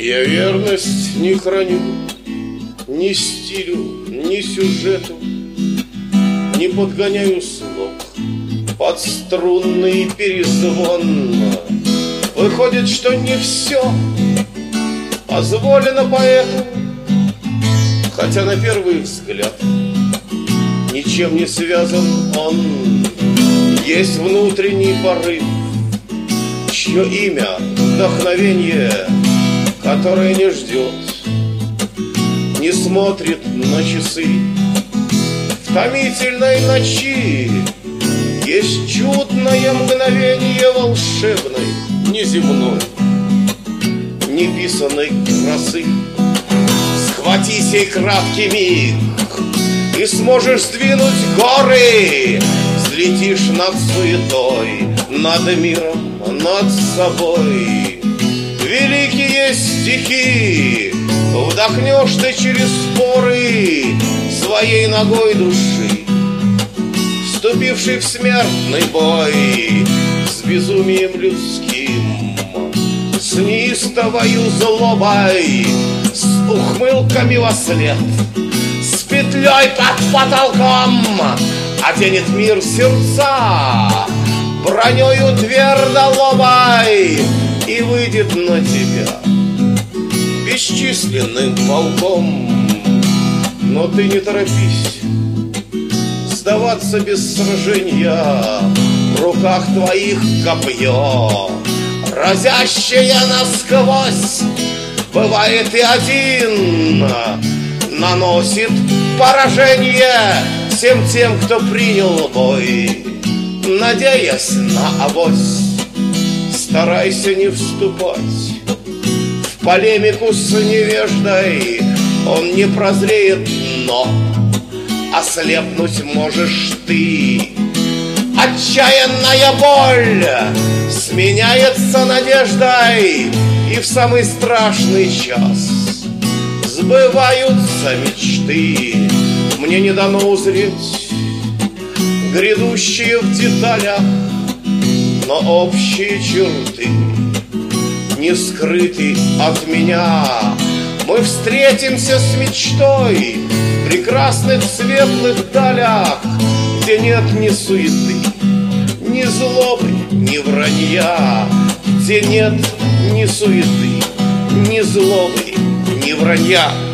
Я верность не храню ни стилю, ни сюжету, не подгоняю слог под струнный перезвон. Выходит, что не все позволено поэту, хотя на первый взгляд ничем не связан он. Есть внутренний порыв, чье имя вдохновение, которое не ждет, не смотрит на часы. В томительной ночи есть чудное мгновение волшебной, неземной, неписанной красы. Схвати сей краткий миг, и сможешь сдвинуть горы. Взлетишь над суетой, над миром, над собой. Великие стихи вдохнешь ты через поры своей ногой души, вступивший в смертный бой с безумием людским, с неистовою злобой, с ухмылками вослед, с петлей под потолком оденет мир сердца бронёю твердолобой и выйдет на тебя бесчисленным полком. Но ты не торопись сдаваться без сражения, в руках твоих копье, разящее насквозь. Бывает и один наносит поражение всем тем, кто принял бой, надеясь на авось. Старайся не вступать в полемику с невеждой, он не прозреет, но ослепнуть можешь ты. Отчаянная боль сменяется надеждой, и в самый страшный час сбываются мечты. Мне не дано узреть грядущие в деталях, но общие черты не скрыты от меня. Мы встретимся с мечтой в прекрасных светлых далях, где нет ни суеты, ни злобы, ни вранья, где нет ни суеты, ни злобы, ни вранья.